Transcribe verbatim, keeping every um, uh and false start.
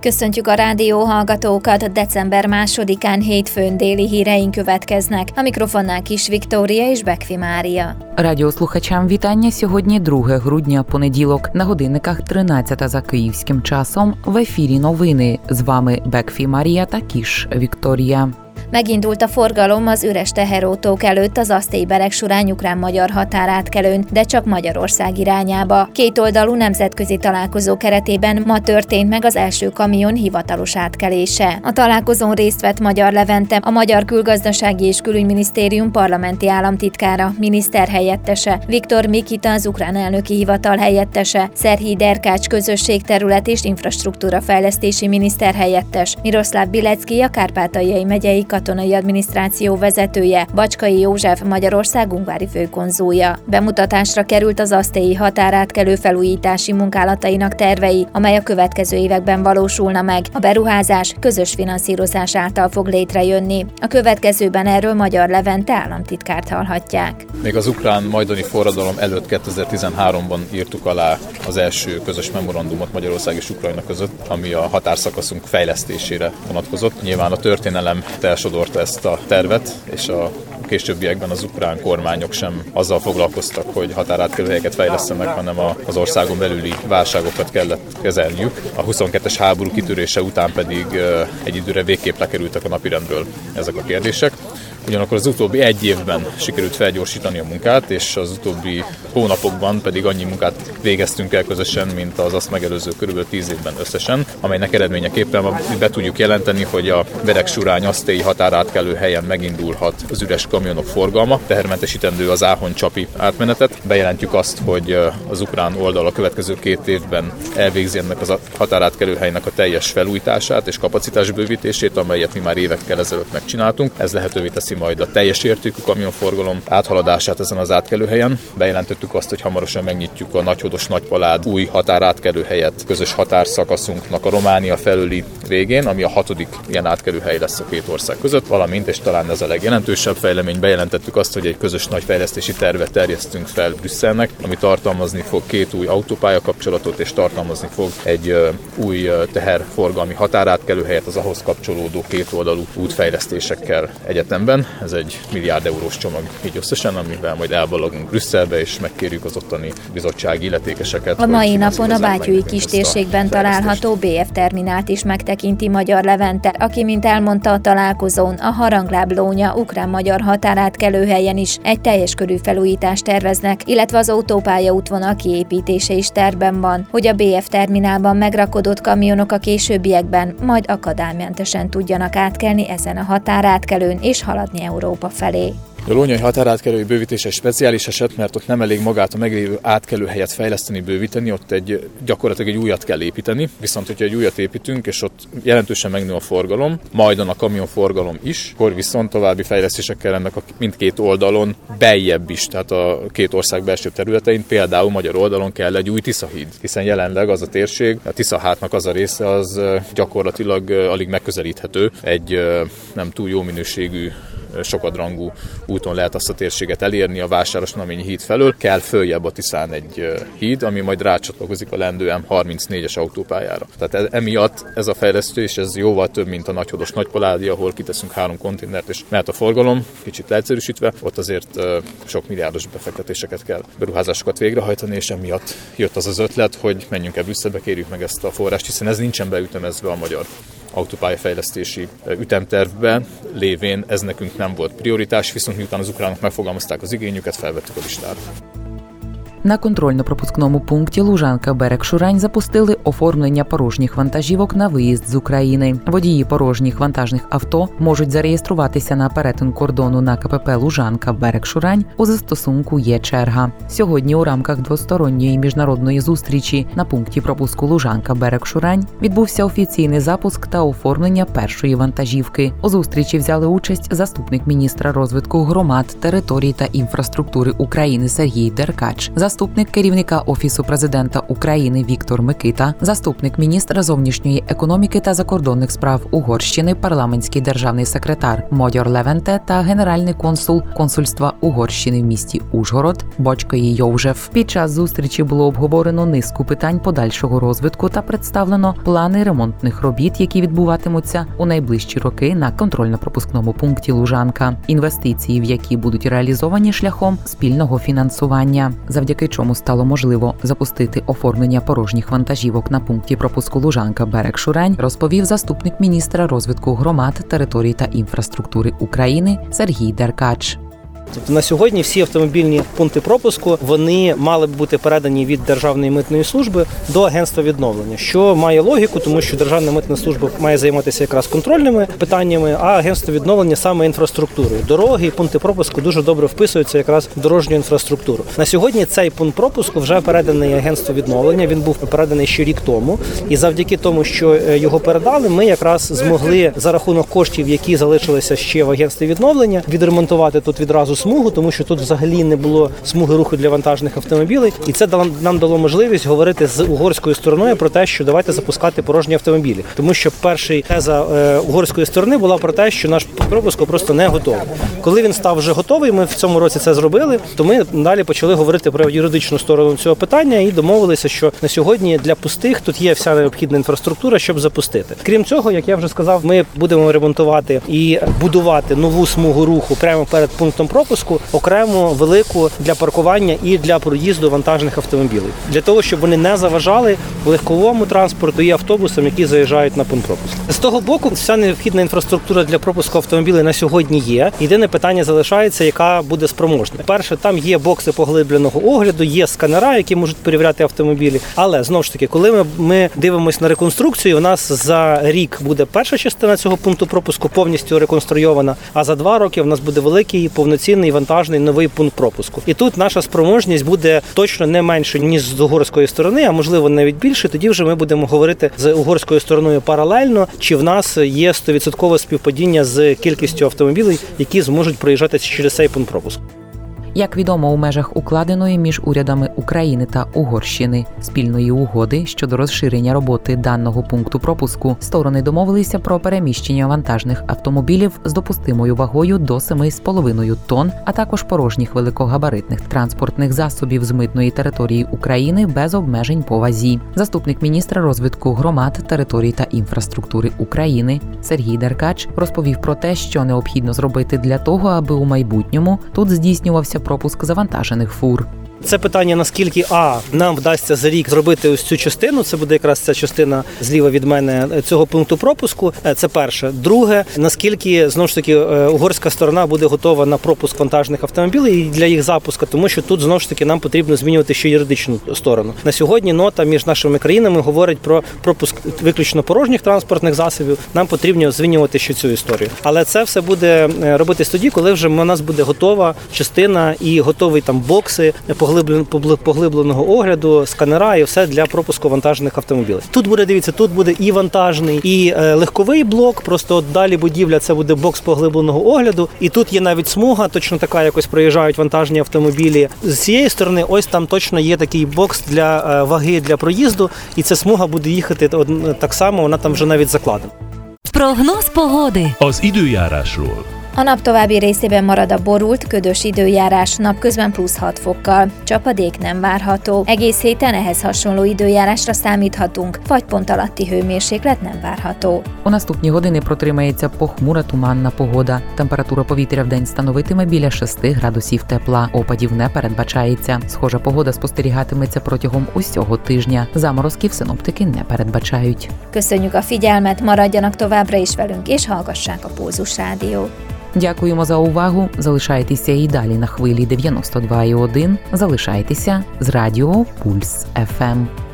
Köszöntjük a rádió hallgatókat, december másodikán hétfőn déli híreink következnek. A mikrofonnál Kis Viktória és Bekfi Mária. Радіослухачам вітання. Сьогодні друге грудня, понеділок. На годинниках тринадцята за київським часом. В ефірі новини. З вами Bekfi Mária та Kis Viktória. Megindult a forgalom az üres teherautók előtt az Asztély-Beregsurány ukrán-magyar határátkelőn, de csak Magyarország irányába. Kétoldalú nemzetközi találkozó keretében ma történt meg az első kamion hivatalos átkelése. A találkozón részt vett Magyar Levente, a Magyar Külgazdasági és Külügyminisztérium parlamenti államtitkára, miniszterhelyettese, Viktor Mikita az ukrán elnöki hivatal helyettese, Szerhij Derkács közösségterület és infrastruktúra fejlesztési miniszterhelyettes, Miroszláv Bilecki a Kárpátaljai megyei katonai adminisztráció vezetője, Bacskai József Magyarország ungvári főkonzulja. Bemutatásra került az asztélyi határátkelő felújítási munkálatainak tervei, amely a következő években valósulna meg. A beruházás közös finanszírozás által fog létrejönni. A következőben erről Magyar Levente államtitkárt hallhatják. Még az ukrán majdani forradalom előtt kétezer-tizenháromban írtuk alá az első közös memorandumot Magyarország és Ukrajna között, ami a határszakaszunk fejlesztésére vonatkozott. Nyilván a történelem elsodorta ezt a tervet, és a későbbiekben az ukrán kormányok sem azzal foglalkoztak, hogy határátkelőhelyeket fejlesztenek, hanem az országon belüli válságokat kellett kezelniük. A huszonkettes háború kitörése után pedig egy időre végképp lekerültek a napirendről ezek a kérdések. Ugyanakkor az utóbbi egy évben sikerült felgyorsítani a munkát, és az utóbbi hónapokban pedig annyi munkát végeztünk el közösen, mint az azt megelőző körülbelül tíz évben összesen, amelynek eredményeképpen be tudjuk jelenteni, hogy a Beregsurány-asztélyi határátkelő helyen megindulhat az üres kamionok forgalma, tehermentesítendő az Áhony-Csapi átmenetet. Bejelentjük azt, hogy az ukrán oldal a következő két évben elvégzi ennek a határátkelő helynek a teljes felújítását és kapacitásbővítését, amelyet mi már évekkel ezelőtt megcsináltunk. Ez lehetővé teszi majd a teljes értékű kamionforgalom áthaladását ezen az átkelőhelyen. Bejelentettük azt, hogy hamarosan megnyitjuk a Nagyhodos-Nagypalád új határátkelőhelyet közös határszakaszunknak a Románia felüli végén, ami a hatodik ilyen átkelőhely lesz a két ország között, valamint, és talán ez a legjelentősebb fejlemény, bejelentettük azt, hogy egy közös nagy fejlesztési tervet terjesztünk fel Brüsszelnek, ami tartalmazni fog két új autópálya kapcsolatot, és tartalmazni fog egy uh, új uh, teherforgalmi határátkelőhelyet az ahhoz kapcsolódó kétoldalú útfejlesztésekkel egyetemben. Ez egy milliárd eurós csomag így összesen, amivel majd elballagunk Brüsszelbe, és megkérjük az ottani bizottsági illetékeseket. A mai napon a Bátyúi kistérségben található bé ef terminált is megtekinti Magyar Levente, aki, mint elmondta a találkozón, a Harangláb-Lónya ukrán-magyar határátkelőhelyen is egy teljes körű felújítást terveznek, illetve az autópálya útvonal kiépítése is tervben van, hogy a bé ef terminálban megrakodott kamionok a későbbiekben majd akadálymentesen tudjanak átkelni ezen a határátkelőn és haladni Európa felé. A lónyai határátkelői bővítés egy speciális eset, mert ott nem elég magát a meglévő átkelőhelyet fejleszteni, bővíteni, ott egy, gyakorlatilag egy újat kell építeni. Viszont, hogyha egy újat építünk, és ott jelentősen megnő a forgalom, majdan a kamionforgalom is, akkor viszont további fejlesztésekkel ennek a mindkét oldalon beljebb is, tehát a két ország belső területein, például magyar oldalon kell egy új Tiszahíd, hiszen jelenleg az a térség, a Tiszahátnak az a része, az gyakorlatilag alig megközelíthető, egy nem túl jó minőségű sokadrangú úton lehet azt a térséget elérni a Vásáros-Naményi híd felől. Kell följebb a Tiszán egy híd, ami majd rácsatlakozik a lendő em harmincnégyes autópályára. Tehát emiatt ez a fejlesztés, ez jóval több, mint a Nagyhodos-Nagypaládi, ahol kiteszünk három konténert, és mehet a forgalom, kicsit leegyszerűsítve, ott azért sok milliárdos befektetéseket kell, beruházásokat végrehajtani, és emiatt jött az az ötlet, hogy menjünk el Brüsszelbe, kérjük meg ezt a forrást, hiszen ez nincsen beütemezve a magyar autópályafejlesztési ütemtervben, lévén ez nekünk nem volt prioritás, viszont miután az ukránok megfogalmazták az igényüket, felvettük a listára. На контрольно-пропускному пункті Лужанка-Берегшурань запустили оформлення порожніх вантажівок на виїзд з України. Водії порожніх вантажних авто можуть зареєструватися на перетин кордону на ка пе пе Лужанка-Берегшурань у застосунку «Є черга». Сьогодні у рамках двосторонньої міжнародної зустрічі на пункті пропуску Лужанка-Берегшурань відбувся офіційний запуск та оформлення першої вантажівки. У зустрічі взяли участь заступник міністра розвитку громад, територій та інфраструктури України Серхій Деркач, заступник керівника Офісу президента України Віктор Микита, заступник міністра зовнішньої економіки та закордонних справ Угорщини, парламентський державний секретар Magyar Levente та генеральний консул консульства Угорщини в місті Ужгород Бочкої Йовжев. Під час зустрічі було обговорено низку питань подальшого розвитку та представлено плани ремонтних робіт, які відбуватимуться у найближчі роки на контрольно-пропускному пункті Лужанка, інвестиції в які будуть реалізовані шляхом спільного фінансування, завдяки чому стало можливо запустити оформлення порожніх вантажівок на пункті пропуску Лужанка Берег-Шурань, розповів заступник міністра розвитку громад, територій та інфраструктури України Сергій Деркач. Тобто на сьогодні всі автомобільні пункти пропуску, вони мали б бути передані від Державної митної служби до Агентства відновлення, що має логіку, тому що Державна митна служба має займатися якраз контрольними питаннями, а Агентство відновлення саме інфраструктурою. Дороги і пункти пропуску дуже добре вписуються якраз в дорожню інфраструктуру. На сьогодні цей пункт пропуску вже переданий Агентству відновлення, він був переданий ще рік тому, і завдяки тому, що його передали, ми якраз змогли за рахунок коштів, які залишилися ще в Агентстві відновлення, відремонтувати тут відразу смугу, тому що тут взагалі не було смуги руху для вантажних автомобілів, і це нам дало можливість говорити з угорською стороною про те, що давайте запускати порожні автомобілі. Тому що перша теза е, угорської сторони була про те, що наш пропуск просто не готовий. Коли він став вже готовий, ми в цьому році це зробили, то ми далі почали говорити про юридичну сторону цього питання і домовилися, що на сьогодні для пустих тут є вся необхідна інфраструктура, щоб запустити. Крім цього, як я вже сказав, ми будемо ремонтувати і будувати нову смугу руху прямо перед пунктом пропуску, окремо велику для паркування і для проїзду вантажних автомобілів. Для того, щоб вони не заважали легковому транспорту і автобусам, які заїжджають на пункт пропуску. З того боку, вся необхідна інфраструктура для пропуску автомобілів на сьогодні є. Єдине питання залишається, яка буде спроможна. Перше, там є бокси поглибленого огляду, є сканера, які можуть перевіряти автомобілі. Але, знову ж таки, коли ми, ми дивимося на реконструкцію, у нас за рік буде перша частина цього пункту пропуску повністю реконструйована, а за два роки у нас буде великий повноцінний вантажний новий пункт пропуску. І тут наша спроможність буде точно не менше, ніж з угорської сторони, а можливо навіть більше. Тоді вже ми будемо говорити з угорською стороною паралельно, чи в нас є сто відсотків співпадіння з кількістю автомобілів, які зможуть проїжджати через цей пункт пропуску. Як відомо, у межах укладеної між урядами України та Угорщини спільної угоди щодо розширення роботи даного пункту пропуску, сторони домовилися про переміщення вантажних автомобілів з допустимою вагою до семи з половиною тонн, а також порожніх великогабаритних транспортних засобів з митної території України без обмежень по вазі. Заступник міністра розвитку громад, територій та інфраструктури України Сергій Деркач розповів про те, що необхідно зробити для того, аби у майбутньому тут здійснювався пропуск завантажених фур. Це питання, наскільки, а, нам вдасться за рік зробити ось цю частину, це буде якраз ця частина зліва від мене цього пункту пропуску, це перше. Друге, наскільки, знову ж таки, угорська сторона буде готова на пропуск вантажних автомобілів і для їх запуску, тому що тут, знову ж таки, нам потрібно змінювати ще юридичну сторону. На сьогодні нота між нашими країнами говорить про пропуск виключно порожніх транспортних засобів, нам потрібно змінювати ще цю історію. Але це все буде робитись тоді, коли вже у нас буде готова частина і готові там бокси, поглибленого огляду, сканера і все для пропуску вантажних автомобілів. Тут буде, дивіться, тут буде і вантажний, і е, легковий блок, просто от далі будівля, це буде бокс поглибленого огляду, і тут є навіть смуга, точно така, якось проїжджають вантажні автомобілі. З цієї сторони, ось там точно є такий бокс для е, ваги для проїзду, і ця смуга буде їхати от, так само, вона там вже навіть закладена. Прогноz pogody. Az időjárásról. A nap további részében marad a borult, ködös időjárás, napközben plusz hat fokkal. Csapadék nem várható. Egész héten ehhez hasonló időjárásra számíthatunk, fagypont alatti hőmérséklet nem várható. У наступні години протримається похмура туманна погода. Температура повітря вдень становитиме біля шести градусів тепла. Опадів не передбачається. Схожа погода спостерігатиметься протягом усього тижня. Заморозків синоптики не передбачають. Köszönjük a figyelmet, maradjanak továbbra is velünk, és hallgassák a Pulzus Rádiót. Дякуємо за увагу. Залишайтеся і далі на хвилі дев'яносто два і один. Залишайтеся з радіо Пульс еф ем.